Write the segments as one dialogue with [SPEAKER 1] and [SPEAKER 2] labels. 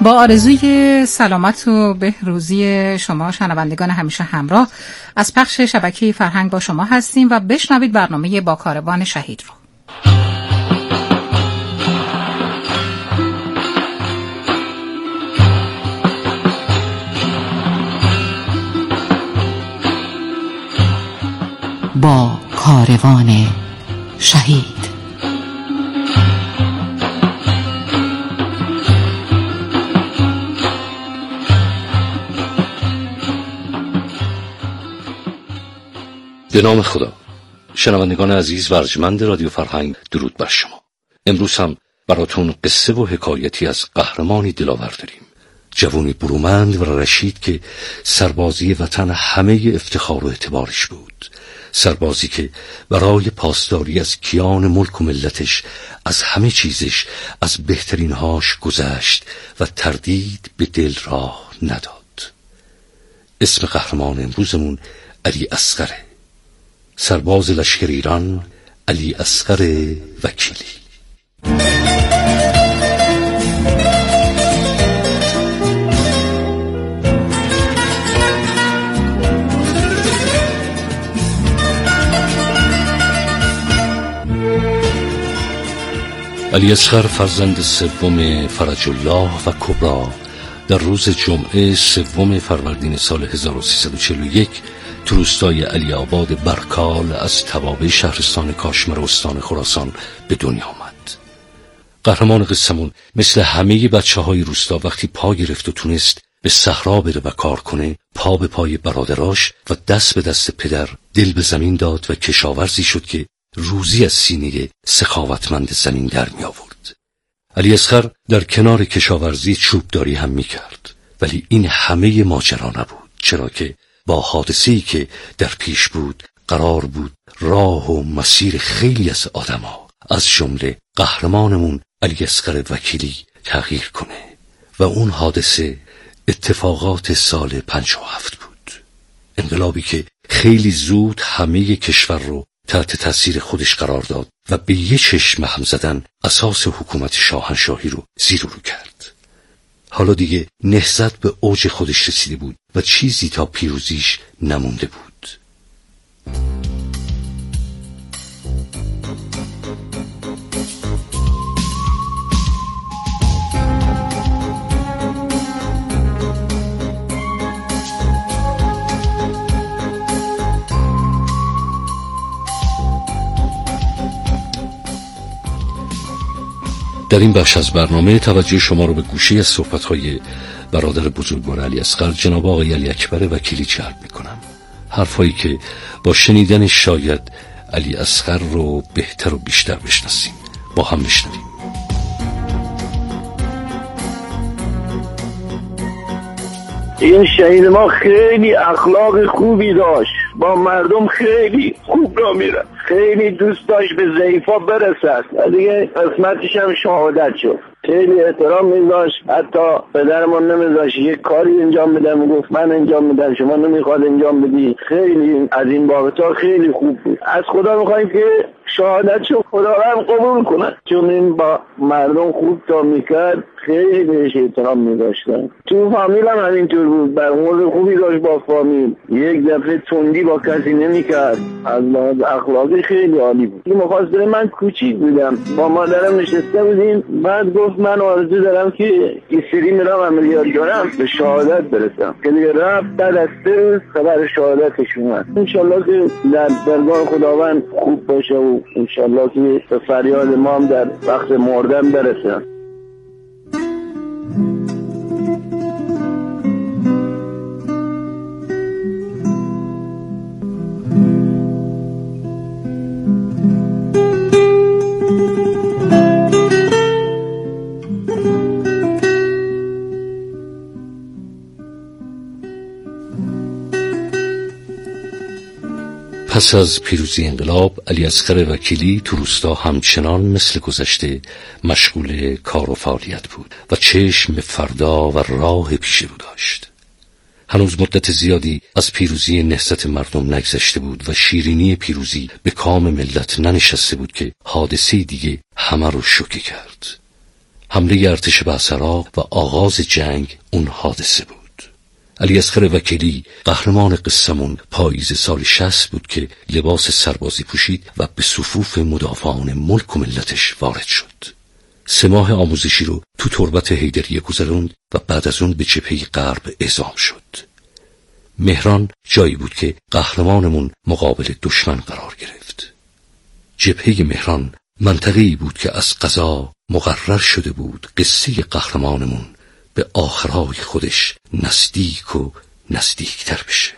[SPEAKER 1] با آرزوی سلامت و بهروزی شما شنوندگان همیشه همراه از پخش شبکه فرهنگ با شما هستیم و بشنوید برنامه با کاروان شهید رو. با کاروان شهید.
[SPEAKER 2] به نام خدا. شنوندگان عزیز و ارجمند رادیو فرهنگ، درود بر شما. امروز هم براتون قصه و حکایتی از قهرمانی دلاور داریم، جوانی برومند و رشید که سربازی وطن همه افتخار و اعتبارش بود، سربازی که برای پاسداری از کیان ملک و ملتش از همه چیزش، از بهترین هاش گذشت و تردید به دل راه نداد. اسم قهرمان امروزمون علی اصغره، سرباز لشکر ایران، علی اصغر وکیلی. علی اصغر فرزند سوم فرج الله و کبرا در روز جمعه 3 فروردین سال 1341 تو روستای علی آباد برکال از توابع شهرستان کاشمر استان خراسان به دنیا آمد. قهرمان قصمون مثل همه بچه‌های روستا وقتی پا گرفت و تونست به صحرا بره و کار کنه، پا به پای برادراش و دست به دست پدر دل به زمین داد و کشاورزی شد که روزی از سینه سخاوتمند زمین در می آورد. علی اصغر در کنار کشاورزی چوبداری هم می کرد، ولی این همه ماجرا نبود، چرا که با حادثه‌ای که در پیش بود قرار بود راه و مسیر خیلی از آدم‌ها، از جمله قهرمانمون علی اصغر وکیلی تغییر کنه و اون حادثه اتفاقات سال 57 بود. انقلابی که خیلی زود همه کشور رو تحت تاثیر خودش قرار داد و به یه چشم هم زدن اساس حکومت شاهنشاهی رو زیر و رو کرد. حالا دیگه نهضت به اوج خودش رسیده بود و چیزی تا پیروزیش نمونده بود. در این بخش از برنامه توجه شما رو به گوشه از صحبت‌های برادر بزرگوار علی اصغر جناب آقای علی اکبر وکیلی جلب می‌کنم. حرفایی که با شنیدنش شاید علی اصغر رو بهتر و بیشتر بشناسیم. با هم بشنویم.
[SPEAKER 3] این شهید ما خیلی اخلاق خوبی داشت، با مردم خیلی خوب را میره، خیلی دوست داشت به ضعیفا برسد و دیگه قسمتش هم شهادت شد. خیلی احترام میذاشت، حتی پدرمون نمیذاشت یک کاری انجام بده، میگفت من انجام میدم، شما نمیخواد انجام بدی. خیلی از این بابتا خیلی خوب بود. از خدا میخوایم که شهادت شد خدا هم قبول کنه، چون این با مردم خوب تا میکرد، خیلی بهش احترام میذاشتن. تو فامیل هم همینطور بود، برخورد خوبی داشت با فامیل، یک دفعه تندی با کسی نمیکرد، از اخلاقی خیلی عالی بود. این مخواستره من کوچیک بودم، با مادرم نشسته بودیم، بعد گفت من آرزو دارم که این سری میرم عملیات دارم به شهادت برسم، که دیگه رفت بعد از 3 روز خبر شهادتش اومد. انشالله که در درگاه خداوند خوب باشه و انشالله که به فریاد ما هم در وقت مردن برسه.
[SPEAKER 2] پس از پیروزی انقلاب، علی اصغر وکیلی تو روستا همچنان مثل گذشته مشغول کار و فعالیت بود و چشم به فردا و راه پیش رو داشت. هنوز مدت زیادی از پیروزی نهضت مردم نگذشته بود و شیرینی پیروزی به کام ملت ننشسته بود که حادثه دیگه همه رو شوکه کرد. حمله ارتش به عراق و آغاز جنگ اون حادثه بود. علیاصغر وکیلی قهرمان قصه‌مون پاییز سال 60 بود که لباس سربازی پوشید و به صفوف مدافعان ملک و ملتش وارد شد. 3 ماه آموزشی رو تو تربت حیدریه گذروند و بعد از اون به جبهه غرب اعزام شد. مهران جایی بود که قهرمانمون مقابل دشمن قرار گرفت. جبهه مهران منطقه‌ای بود که از قضا مقرر شده بود قصه قهرمانمون به آخرهای خودش نزدیک و نزدیکتر بشه.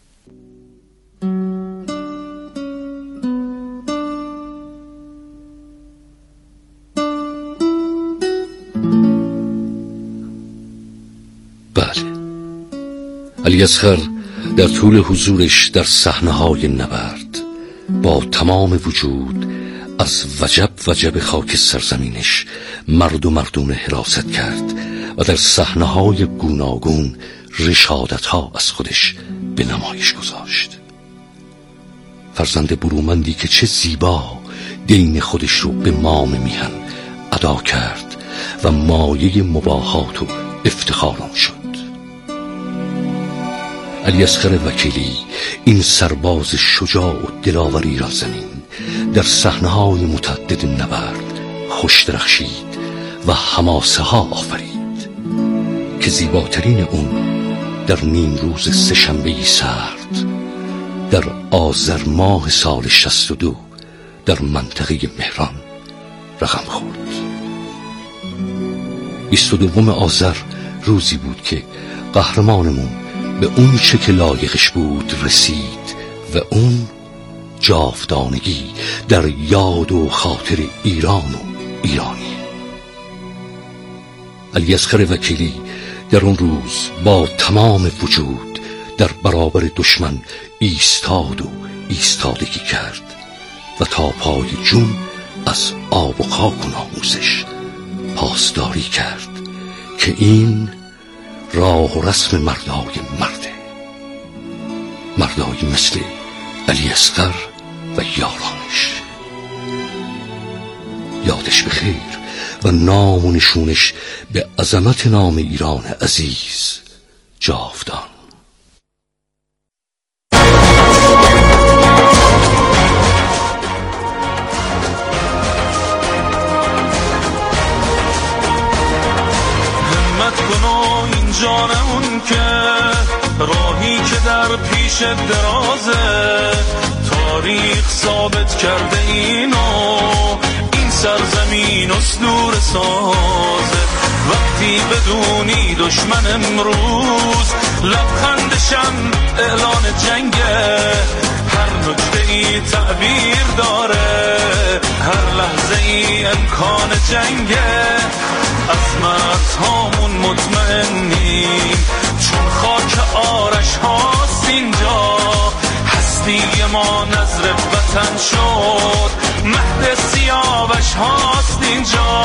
[SPEAKER 2] بله، علیاصغر در طول حضورش در صحنه‌های نبرد با تمام وجود از وجب خاک سرزمینش مرد و مردونه حراست کرد و در صحنه‌های گوناگون رشادت‌ها از خودش به نمایش گذاشت. فرزند برومندی که چه زیبا دین خودش رو به مام میهن ادا کرد و مایه مباهات و افتخارم شد. علیاصغر وکیلی این سرباز شجاع و دلاوری را زمین در صحنه‌های متعدد نبرد خوش درخشید و حماسه ها آفرید که زیباترین اون در نیم روز سه‌شنبه سرد در آذر ماه سال 62 در منطقه مهران رقم خورد. 22 آذر روزی بود که قهرمانمون به اون چه که لایقش بود رسید و اون جاودانگی در یاد و خاطر ایران و ایرانی. علیاصغر وکیلی در اون روز با تمام وجود در برابر دشمن ایستاد و ایستادگی کرد و تا پای جون از آب و خاک و ناموسش پاسداری کرد که این راه و رسم مردای مرده، مردای مثل علیاصغر و یارانش. یادش بخیر و نام و نشونش به عظمت نام ایران عزیز جاودان.
[SPEAKER 4] همت کن این جانمون که راهی که در پیش درازه، تاریخ ثابت کرده اینو، این سرزمین اسطوره سازه. وقتی بدونی دشمن امروز لبخندشم اعلان جنگه، هر نکته ای تعبیر داره، هر لحظه ای امکان جنگه. از مردهامون مطمئنیم چون خاک آرش هاست اینجا، هستی ما نظر وطن شد، مهد سیاوش هاست اینجا.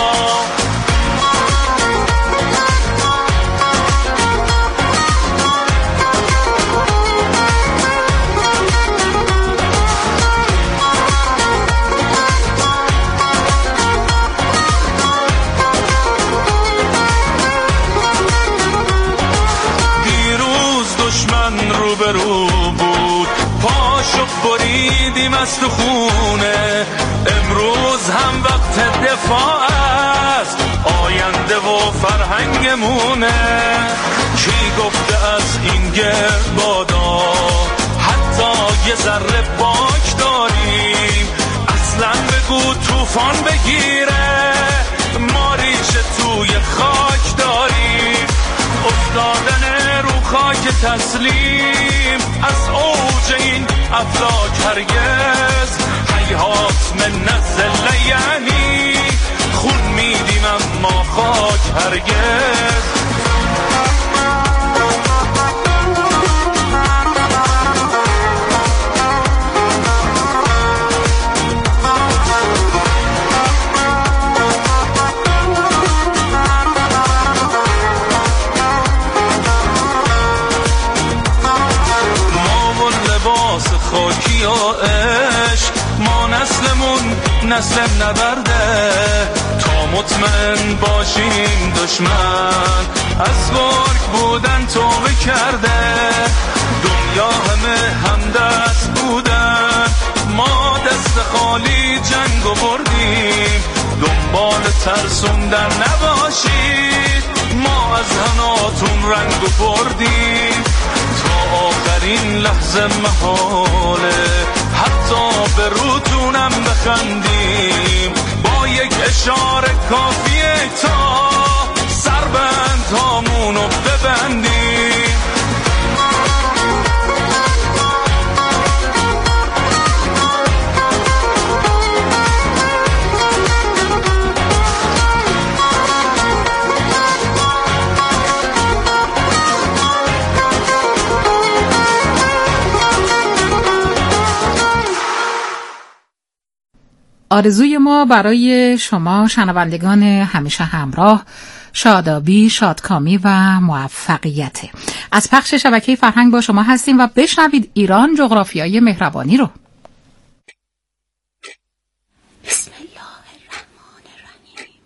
[SPEAKER 4] روبرو بود پاشو بریدیم از تو خونه، امروز هم وقت دفاع است، آینده و فرهنگمونه. کی گفته از این گرد بادا حتی یه ذره باک داریم؟ اصلا بگو طوفان بگیره ما ریشه توی خاک داریم. افتادن رو خاک تسلیم از اوج این افلاک هرگز، حیات من نزل یعنی خون میدیم اما خاک هرگز. خاکی و عشق ما نسلمون نسل نبرده تا مطمئن باشیم دشمن از گرگ بودن توبه کرده دنیا همه همدست بودن ما دست خالی جنگو بردیم دنبال ترسوندن نباشید ما از هناتون رنگو بردیم تا آخرین لحظه محاله حتی به روتونم بخندیم با یک اشاره کافیه تا سربند هامونو ببندیم
[SPEAKER 1] آرزوی ما برای شما شنوندگان همیشه همراه شادابی، شادکامی و موفقیت. از پخش شبکه فرهنگ با شما هستیم و بشنوید ایران جغرافیای مهربانی رو.
[SPEAKER 5] بسم الله الرحمن الرحیم.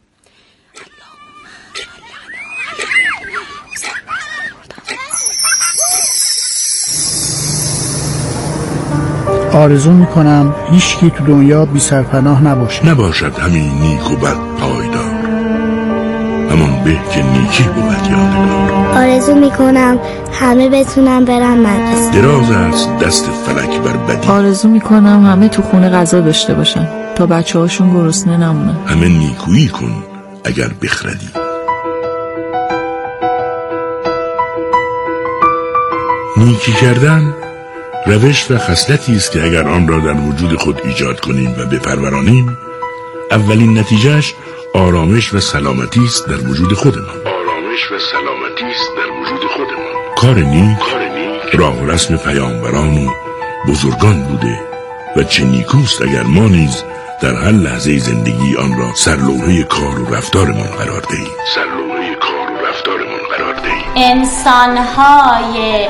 [SPEAKER 6] آرزو میکنم هیچکی تو دنیا بی سرپناه
[SPEAKER 7] نباشد همین نیک و بد پایدار همان به که نیکی بود یادگار.
[SPEAKER 8] آرزو میکنم همه بتونم برن مدرسه.
[SPEAKER 7] دراز است دست فلک بر بدی.
[SPEAKER 9] آرزو میکنم همه تو خونه غذا داشته باشن تا بچه هاشون گرسنه نمونن.
[SPEAKER 7] همه نیکویی کن اگر بخردی. نیکی کردن روش و خصلتی است که اگر آن را در وجود خود ایجاد کنیم و بپرورانیم اولین نتیجهش آرامش و سلامتی است در وجود خودمان. کار نیک راه و رسم پیامبران و بزرگان بوده و چه نیکوست اگر ما نیز در هر لحظه زندگی آن را سرلوحه کار و رفتارمان قرار دهیم.
[SPEAKER 5] انسان‌های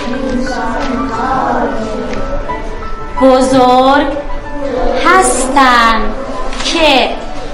[SPEAKER 5] بزرگ هستند که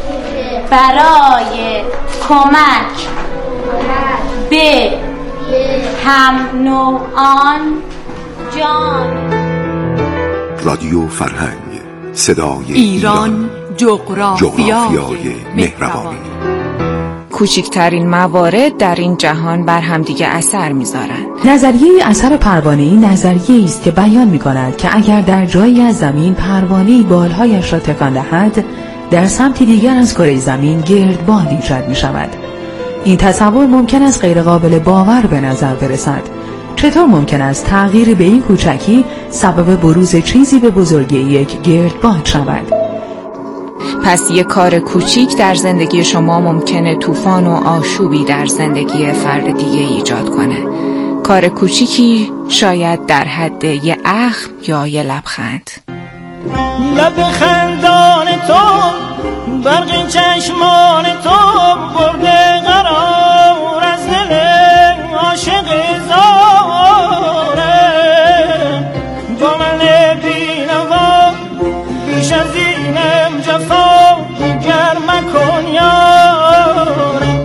[SPEAKER 5] برای کمک به هم نوعان جان.
[SPEAKER 10] رادیو فرهنگ، صدای
[SPEAKER 11] ایران جغرافیای مهربانی.
[SPEAKER 12] کوچکترین موارد در این جهان بر همدیگه اثر می‌ذارند.
[SPEAKER 13] نظریه اثر پروانه‌ای نظریه‌ای است که بیان می‌کند که اگر در جایی از زمین پروانه‌ای بالهایش را تکان دهد، در سمت دیگر از کره زمین گردباد ایجاد می‌شود. این تصور ممکن است غیر قابل باور به نظر برسد. چطور ممکن است تغییر به این کوچکی سبب بروز چیزی به بزرگی یک گردباد شود؟
[SPEAKER 12] پس یک کار کوچیک در زندگی شما ممکنه طوفان و آشوبی در زندگی فرد دیگه ایجاد کنه. کار کوچیکی شاید در حد یه اخم یا یه لبخند.
[SPEAKER 14] لب خندان تو برق چشمان تو برده قرار از دل عاشق زاره با من بینوا بیش از اینم جفا گرم کن یاره.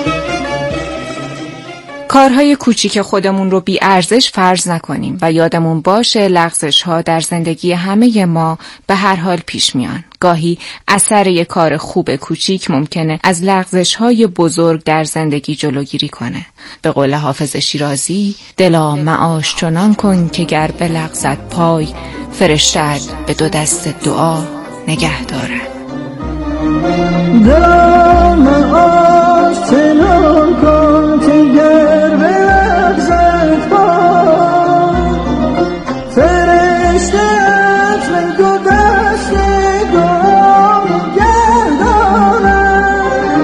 [SPEAKER 12] کارهای کوچیک خودمون رو بی ارزش فرض نکنیم و یادمون باشه لغزش ها در زندگی همه ما به هر حال پیش میان. گاهی اثر یک کار خوب کوچیک ممکنه از لغزش های بزرگ در زندگی جلوگیری کنه. به قول حافظ شیرازی، دلا معاش چنان کن که گر بلغزد پای، فرشته‌ات به دو دست دعا نگه دارد.
[SPEAKER 14] دلا معاش چنان کن که گر بلغزد پای، فرشته‌ات به دو دست دعا نگه دارد.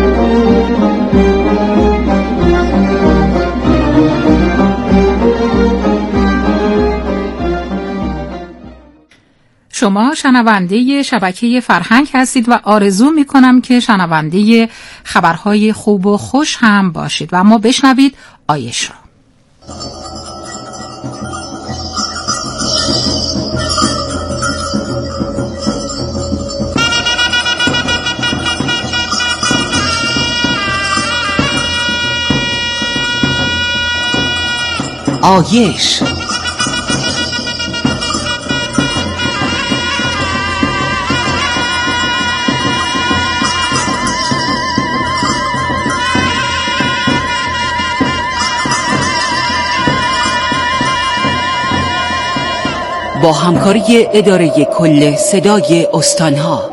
[SPEAKER 1] شما شنونده شبکه فرهنگ هستید و آرزو میکنم که شنونده خبرهای خوب و خوش هم باشید و اما بشنوید آیش رو.
[SPEAKER 11] آیش. با همکاری اداره کل صدای استانها.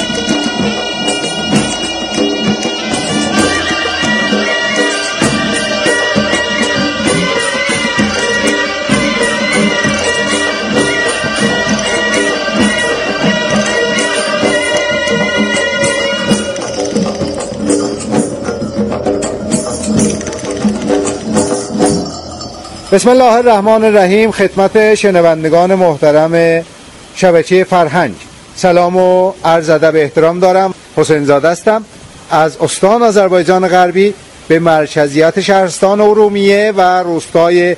[SPEAKER 15] بسم الله الرحمن الرحیم. خدمت شنوندگان محترم شبکه فرهنگ سلام و عرض ادب احترام دارم. حسین زاده هستم از استان آذربایجان غربی به مرکزیت شهرستان ارومیه و روستای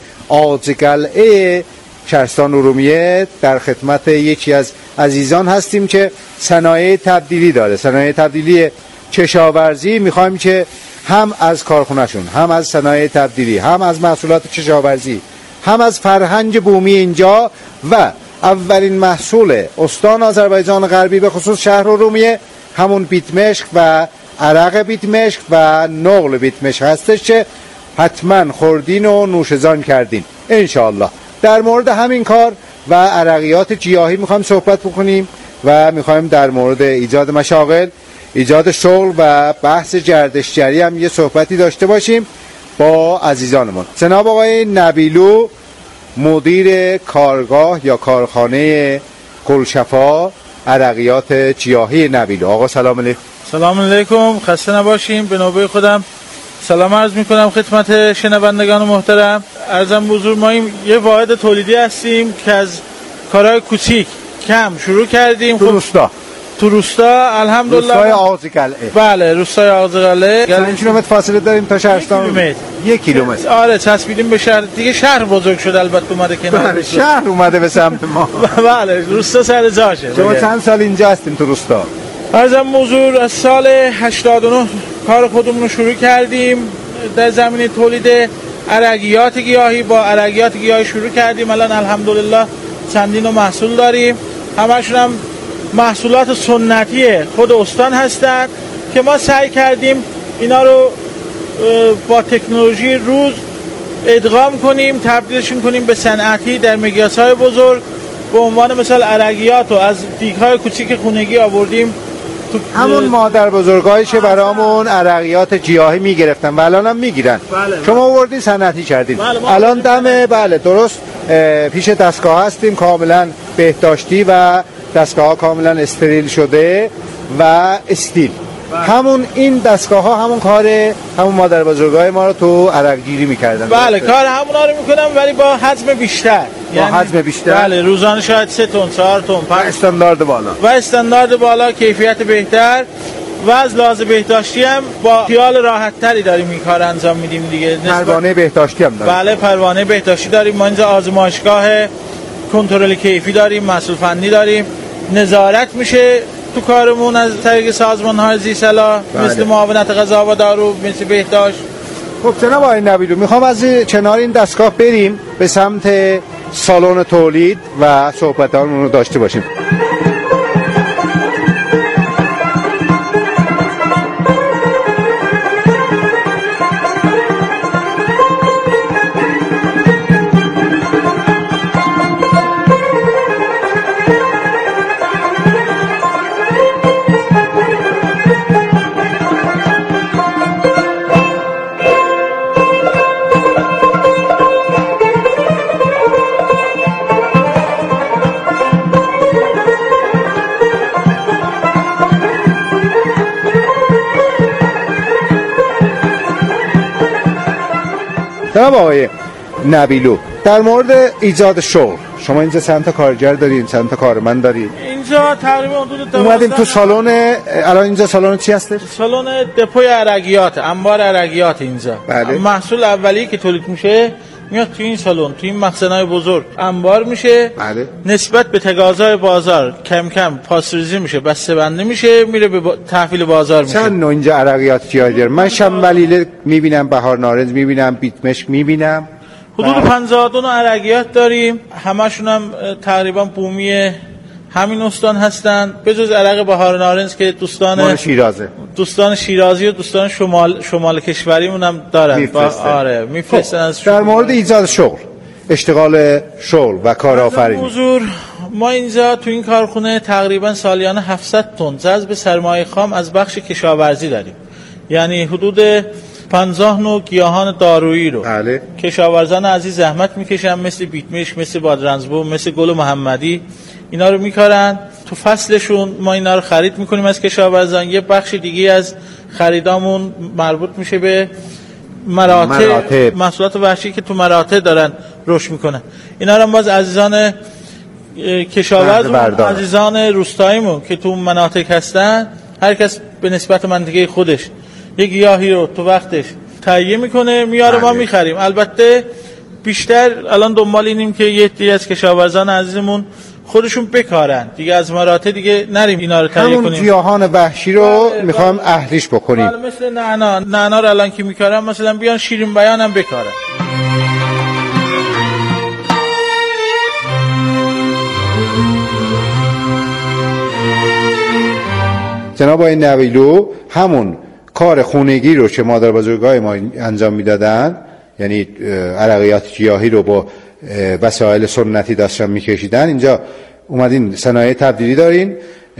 [SPEAKER 15] آزقلعه شهرستان ارومیه در خدمت یکی از عزیزان هستیم که صنایع تبدیلی داره، صنایع تبدیلی کشاورزی. میخوایم که هم از کارخونهشون، هم از صنایع تبدیلی، هم از محصولات کشاورزی، هم از فرهنگ بومی اینجا و اولین محصول استان آذربایجان غربی به خصوص شهر ارومیه همون بیتمشک و عرق بیتمشک و نقل بیتمشک هستش که حتما خوردین و نوشزان کردین انشاءالله. در مورد همین کار و عرقیات گیاهی میخوایم صحبت بکنیم و میخوایم در مورد ایجاد مشاغل، ایجاد شغل و بحث گردشگری هم یه صحبتی داشته باشیم با عزیزانمون. جناب آقای نبیلو، مدیر کارگاه یا کارخانه گلشفا عرقیات گیاهی نبیلو. آقا سلام علیکم.
[SPEAKER 16] سلام علیکم، خسته نباشیم. به نوبه خودم سلام عرض میکنم خدمت شنوندگان محترم. عرضم حضور ما یه واحد تولیدی هستیم که از کارهای کوچیک کم شروع کردیم. تو روستا الحمدلله.
[SPEAKER 15] روستای آزقلعه.
[SPEAKER 16] بله، روستای آزقلعه.
[SPEAKER 15] چند کیلومتر فاصله داریم تا شهرستان؟ 1 کیلومتر.
[SPEAKER 16] آره، چسبیدیم به شهر دیگه. شهر بزرگ شد البته، اومده کنار.
[SPEAKER 15] بله، شهر اومده به سمت ما.
[SPEAKER 16] بله، روستا سر جاشه.
[SPEAKER 15] شما چند سال اینجا هستیم تو روستا؟
[SPEAKER 16] عرضم حضور از سال 89 کار خودمون رو شروع کردیم در زمینه تولید عرقیات گیاهی. با عرقیات گیاهی شروع کردیم. الان الحمدلله چندین محصول داریم. همشون هم محصولات سنتی خود استان هستند که ما سعی کردیم اینا رو با تکنولوژی روز ادغام کنیم، تبدیلشون کنیم به صنعتی در مقیاس‌های بزرگ. به عنوان مثال عرقیات رو از دیگ‌های کوچیک خونگی آوردیم
[SPEAKER 15] همون مادر بزرگایی که برامون عرقیات گیاهی میگرفتن و الان هم میگیرن.
[SPEAKER 16] بله.
[SPEAKER 15] شما آوردین صنعتی کردین.
[SPEAKER 16] بله،
[SPEAKER 15] الان دم بله درست پیش دستگاه هستیم کاملا بهداشتی و دستگاه ها کاملا استریل شده و استیل. همون این دستگاه ها همون کار همون مادر بزرگای ما رو تو عرق گیری میکردن.
[SPEAKER 16] بله، کار همونا رو میکنم ولی با حجم بیشتر.
[SPEAKER 15] حجم بیشتر.
[SPEAKER 16] بله، روزانه شاید 3 تن 4 تن 5
[SPEAKER 15] استاندارد بالا
[SPEAKER 16] و استاندارد بالا، کیفیت بهتر و از لحاظ بهداشتی هم با خیال راحت تری داریم این کار انجام میدیم دیگه.
[SPEAKER 15] پروانه بهداشتی هم داریم.
[SPEAKER 16] بله، پروانه بهداشتی داریم. ما اینجا آزمایشگاه کنترل کیفی داریم، مسئول فنی داریم. نظارت میشه تو کارمون از طریق سازمان‌های ذی‌صلاح مثل معاونت غذا و دارو، مثل بهداشت.
[SPEAKER 15] خب جناب آقای نبیلو، میخوام از کنار این دستگاه بریم به سمت سالن تولید و صحبتامون رو داشته باشیم. جناب آقای نبیلو، در مورد ایجاد شغل شما اینجا چند تا کارگر دارین، چند تا کارمند دارین؟
[SPEAKER 16] اینجا تقریبا حدود
[SPEAKER 15] اومدیم تو سالن. الان اینجا سالن چی هستش؟
[SPEAKER 16] سالن دپوی عرقیات، انبار عرقیات اینجا.
[SPEAKER 15] بله.
[SPEAKER 16] محصول اولیه که تولید میشه میاد تو این سالن، تو این مخزن‌های بزرگ انبار میشه.
[SPEAKER 15] بله.
[SPEAKER 16] نسبت به تقاضای بازار کم کم پاسریزی میشه، بسته بندی میشه، میره به تحویل بازار میشه.
[SPEAKER 15] چند نوع اینجا عرقیات گیاهی داره؟ من شنبلیله میبینم، بهار نارنج میبینم، بیتمشک میبینم.
[SPEAKER 16] حدود 52 عرقیات داریم، همشون هم تقریبا بومی همین استان هستن، به جز عرق بهار نارنج که دوستان شیرازی و دوستان شمال کشوریمون هم دارن. آره میفرستن از
[SPEAKER 15] در مورد ایجاد شغل، اشتغال شغل و کارآفرینی.
[SPEAKER 16] حضور ما اینجا تو این کارخونه تقریبا سالیانه 700 تن جذب سرمایه خام از بخش کشاورزی داریم، یعنی حدود 50 نوع گیاهان دارویی رو کشاورزان عزیز زحمت میکشن، مثل بیتمش، مثل بادرنجبو، مثل گل محمدی، اینا رو میکارن. تو فصلشون ما اینا رو خرید میکنیم از کشاورزان. یه بخش دیگه از خریدامون مربوط میشه به مراتع محصولات وحشی که تو مراتع دارن رشد میکنن. اینا رو باز عزیزان کشاورزمون، عزیزان روستاییمون که تو مناطق هستن، هر کس به نسبت منطقه خودش یک گیاهی رو تو وقتش تهیه میکنه میاره، ما میخریم. البته بیشتر الان دنبال اینیم که یه عده از کشاورزان عزیزمون خودشون بکارن دیگه، از مراتع دیگه نریم اینا رو تهیه کنیم.
[SPEAKER 15] همون گیاهان وحشی رو میخوام اهلیش بکنیم.
[SPEAKER 16] مثل نعنا رو الان که میکارن، مثلا بیان شیرین بیان هم بکارن.
[SPEAKER 15] جناب آقای نبیلو همون کار خونگی رو که مادر بزرگای ما انجام میدادن، یعنی عرقیات گیاهی رو با وسایل سنتی داشتن میکشیدن، اینجا اومدین صنایع تبدیلی دارین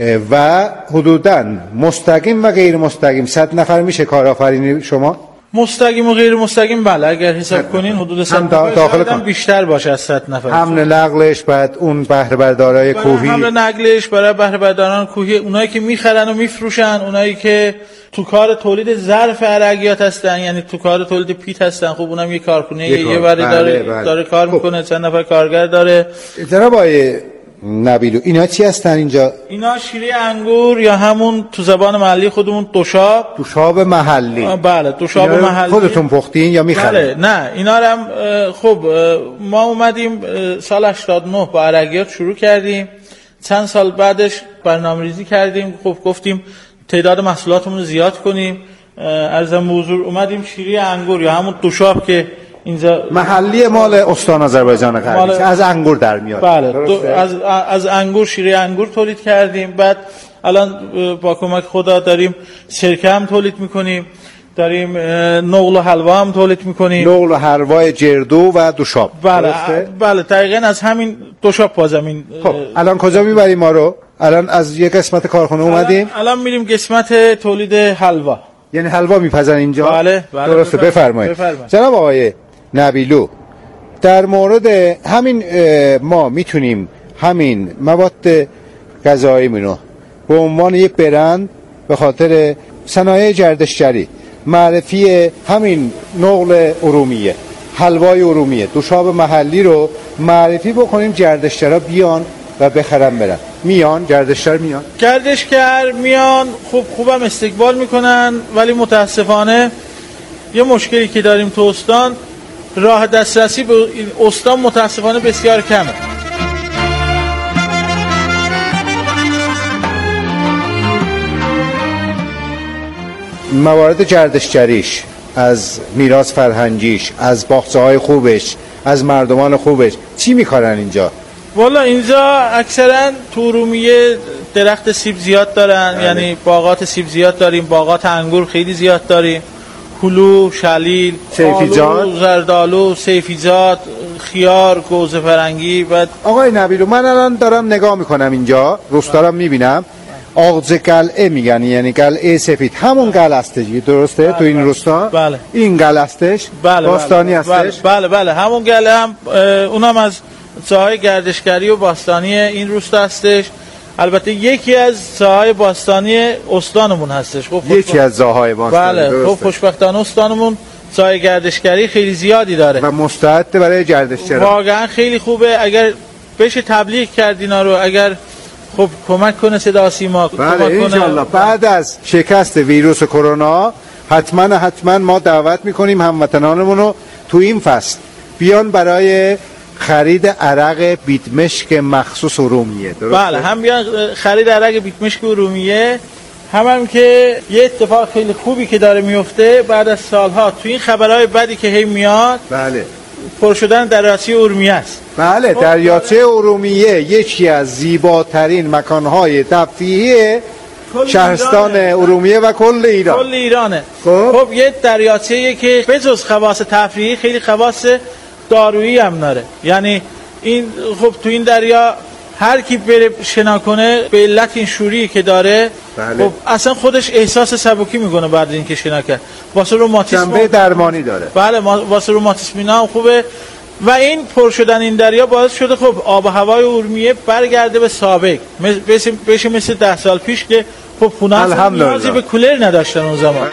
[SPEAKER 15] و حدوداً مستقیم و غیر مستقیم 100 نفر میشه کارآفرینی شما؟
[SPEAKER 16] مستقیم و غیر مستقیم بله، اگر حساب کنین حدود 100 نفر داخل بیشتر باشه از 100 نفر.
[SPEAKER 15] حمل نقلش، بعد اون بهره بردارای کوهی،
[SPEAKER 16] حمل نقلش برای بهره برداران کوهی، اونایی که میخرن و میفروشن، اونایی که تو کار تولید ظرف عرقیات هستن، یعنی تو کار تولید پیت هستن. خب اونم یه کارخونه یه بری داره کار میکنه، چند نفر کارگر داره.
[SPEAKER 15] جناب آقای نبیلو اینا چی هستن اینجا؟
[SPEAKER 16] اینا شیره انگور یا همون تو زبان محلی خودمون
[SPEAKER 15] دوشاب محلی.
[SPEAKER 16] بله دوشاب محلی.
[SPEAKER 15] خودتون پختین یا میخرین؟
[SPEAKER 16] بله نه اینا رو هم خب ما اومدیم سال 89 با عرقیات شروع کردیم، چند سال بعدش برنامه‌ریزی کردیم، خب گفتیم تعداد محصولاتمون رو زیاد کنیم. عرضم به حضور اومدیم شیره انگور یا همون دوشاب که اینجا
[SPEAKER 15] محلی مال استان آذربایجان خریدیم، از انگور در میاد.
[SPEAKER 16] بله از انگور شیره انگور تولید کردیم. بعد الان با کمک خدا داریم سرکه هم تولید میکنیم، داریم نقل و حلوا هم تولید میکنیم،
[SPEAKER 15] نقل و حلوای جردو و دوشاب.
[SPEAKER 16] بله دقیقاً از همین دوشاب پازمین.
[SPEAKER 15] خب الان کجا میبریم ما رو؟ الان از یک قسمت کارخونه اومدیم،
[SPEAKER 16] الان میریم قسمت تولید حلوا،
[SPEAKER 15] یعنی حلوا میپزن اینجا.
[SPEAKER 16] بله
[SPEAKER 15] درسته. بفرمایید جناب آقای نبیلو، در مورد همین ما میتونیم همین مواد غذایی منو به عنوان یک برند به خاطر صنایع گردشگری، معرفی همین نقل ارومیه، حلوای ارومیه، دوشاب محلی رو معرفی بکنیم، گردشگرا بیان و بخرن برن. میان گردشگر
[SPEAKER 16] میان خوبم استقبال میکنن، ولی متاسفانه یه مشکلی که داریم تو استان، راه دسترسی به استان متاسفانه بسیار کمه.
[SPEAKER 15] موارد گردشگریش، از میراث فرهنگیش، از باغچه‌های خوبش، از مردمان خوبش چی می‌کارن اینجا؟
[SPEAKER 16] والا اینجا اکثرا تو ارومیه درخت سیب زیاد دارن، یعنی باغات سیب زیاد داریم، باغات انگور خیلی زیاد داریم، هلو، شلیل،
[SPEAKER 15] سیفیزاد،
[SPEAKER 16] زردالو، سیفیزاد، خیار، گوزه فرنگی. بعد
[SPEAKER 15] آقای نبیلو من الان دارم نگاه میکنم اینجا، روستا میبینم آغز قلعه میگن، یعنی قلعه سفید، همون قلعه است دیگه، درسته؟ تو این روستا؟
[SPEAKER 16] بله.
[SPEAKER 15] این قلعه استش؟
[SPEAKER 16] بله.
[SPEAKER 15] باستانی هستش؟
[SPEAKER 16] بله همون قلعه هم اونم از ساحه گردشگری و باستانی این روستا هستش. البته یکی از ساحه باستانی استانمون هستش. خب
[SPEAKER 15] یکی از ساحه باستانی.
[SPEAKER 16] بله. خب خوشبختانه استانمون ساحه گردشگری خیلی زیادی داره
[SPEAKER 15] و مستعد برای گردشگری.
[SPEAKER 16] واقعا خیلی خوبه، اگر بشه تبلیغ کرد اینا رو، اگر خب کمک کنه صدا سیما.
[SPEAKER 15] بله انشالله بعد از شکست ویروس کرونا حتما ما دعوت میکنیم هموطنانمون رو تو این فصل بیان برای خرید عرق بیتمشک مخصوص ارومیه. درسته؟
[SPEAKER 16] بله هم بیان خرید عرق بیتمشک ارومیه، هم که یه اتفاق خیلی خوبی که داره میفته بعد از سالها تو این خبرهای بدی که هی میاد.
[SPEAKER 15] بله
[SPEAKER 16] پر شدن دریاچه ارومیه است.
[SPEAKER 15] بله، دریاچه ارومیه یکی از زیباترین مکانهای تفریحی شهرستان ارومیه و کل ایرانه.
[SPEAKER 16] خب یه دریاچه‌ایه که به جز خواص تفریحی خیلی خواص دارویی هم داره. یعنی این خب تو این دریا هر کی بره شنا کنه به علت این شوری که داره، خب اصلا خودش احساس سبکی میکنه بعد اینکه شنا کرد. واسه روماتیسم
[SPEAKER 15] جنبه درمانی داره.
[SPEAKER 16] بله، واسه روماتیسم اینا هم خوبه. و این پر شدن این دریا باعث شده خب آب و هوای ارومیه برگرده به سابق، بشه مثل 10 سال پیش که خب خونه اصلا نیازی به کولر نداشتن اون زمان.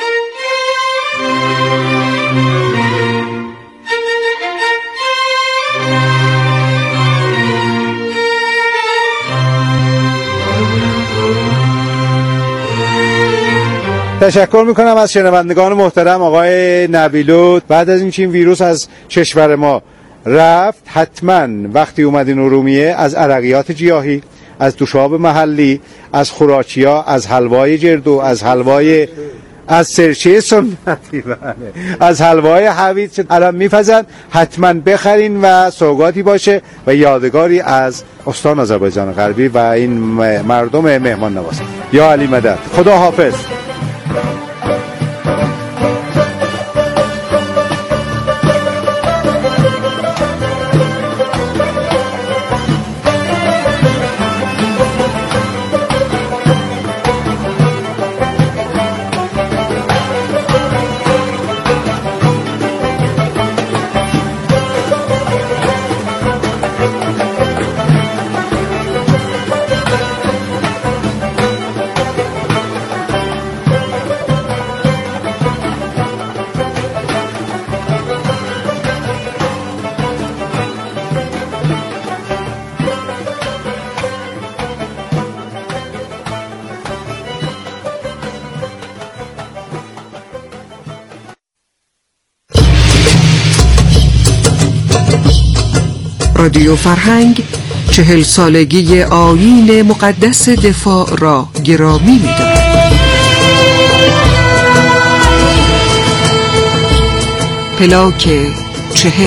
[SPEAKER 15] تشکر میکنم از شنوندگان محترم. آقای نبیلود، بعد از اینکه این ویروس از کشور ما رفت، حتما وقتی اومدین ارومیه از عرقیات گیاهی، از دوشاب محلی، از خوراکیا، از حلوای جردو، از سرچه سنتی، از حلوای حویج که الان میپزن، حتما بخرین و سوگاتی باشه و یادگاری از استان آذربایجان غربی و این مردم مهمان نواز. یا علی مدد. خدا حافظ.
[SPEAKER 17] رادیو فرهنگ 40 سالگی آیین مقدس دفاع را گرامی می‌دارد. پلاک 40.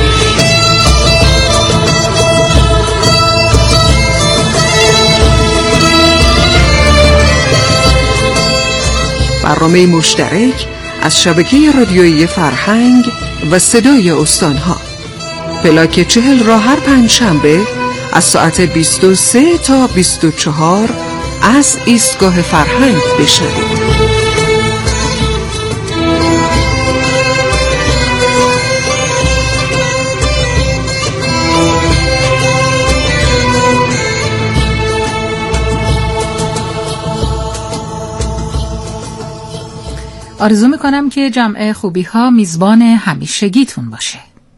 [SPEAKER 17] برنامه مشترک از شبکه رادیویی فرهنگ و صدای استانها. پلاک 40 را هر پنجشنبه از ساعت 23 تا 24 از ایستگاه فرهنگ بشنوید.
[SPEAKER 1] آرزو میکنم که جمع خوبی ها میزبان همیشگیتون باشه.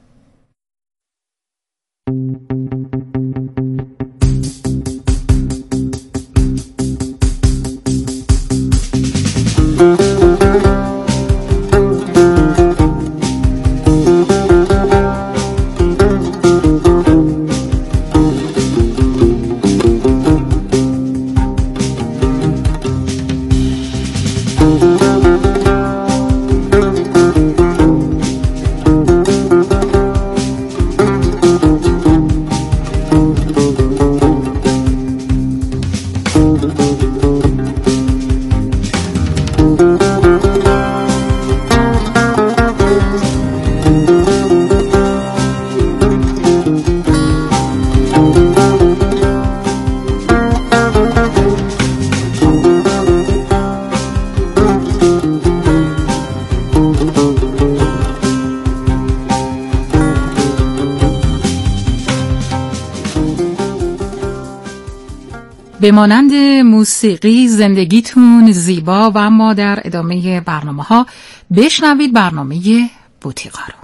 [SPEAKER 1] به مانند موسیقی زندگیتون زیبا و اما در ادامه برنامه ها بشنوید برنامه بوتیقا رو.